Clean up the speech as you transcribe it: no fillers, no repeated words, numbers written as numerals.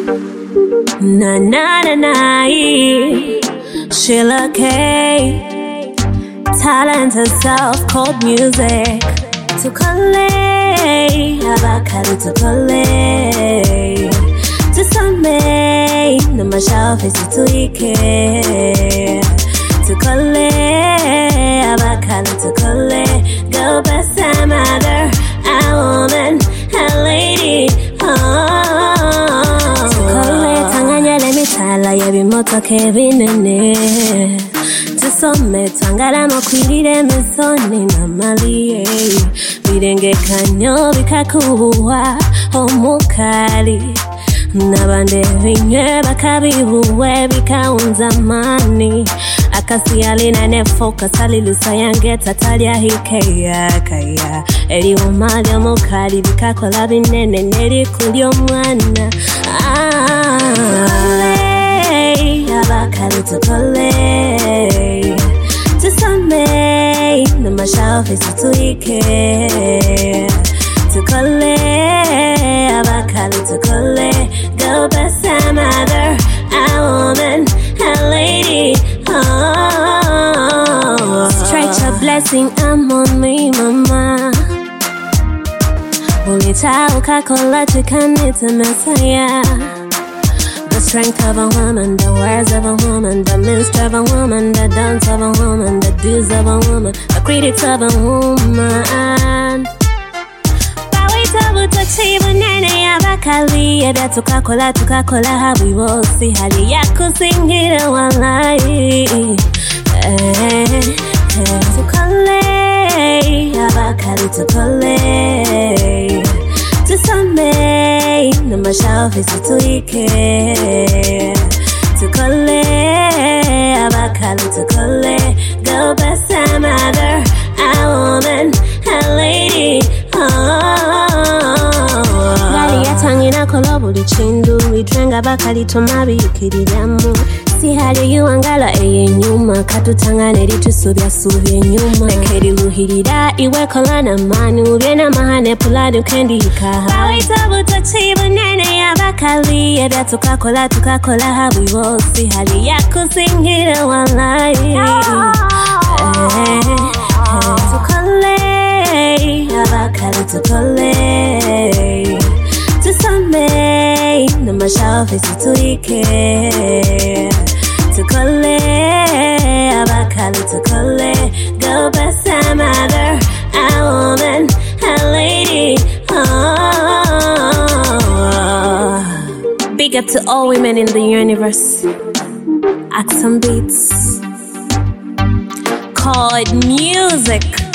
Na na na na, Sheila K. Talent herself called music. Tukole, abakali tukole. Tusame, na mashafi situike. Tukole, abakali tukole. Go best a mother, a woman, a lady. Tukole, tanganya le mitala yebi moto kebinene. Tusome twangala makwirire misoni na maliye. Birenge kanyo bikakubuwa omukali. Nabande vinye bakabibuwe bikaunza mani. Akasi alina ne focus alilusa yange tatalia hikeya kaya. Eri umalia mukali bikakola binene neri kulio mwana. Tukole, abakali tukole. Tusame, na mashafi situike. Tukole, abakali tukole. Go best a mother, a woman, a lady. Stretch a blessing, I'm on me, mama. Ulita ukakola chikanita Messiah. The strength of a woman, the words of a woman, the ministry of a woman, the dance of a woman, the dues of a woman, the critics of a woman. Bawita chibu nene abakali eda tukakola habibosi hali ya kusingira walai. Tukole, abakali tukole. Tusame, na mashafi situike. Tukole, abakali tukole. Go best a mother, a woman, a lady. Gali yatangina kolobuli chindu. Idrenga bakali tomabi yukirijamu. Si hali yuangala eye nyuma. Katutangane litusubya nyuma. Mekeri luhirida iwe kolana manu. Ubiena mahane pulani ukendika. Bawita buto chibu nene ya bakali. Eda tukakola habibosi hali ya kusingira walai. Tukole, abakali tukole. Tusame, na mashafi situike. Tukole, abakali tukole. Go best a mother, a woman, a lady. Big up to all women in the universe. Axon Beats called music.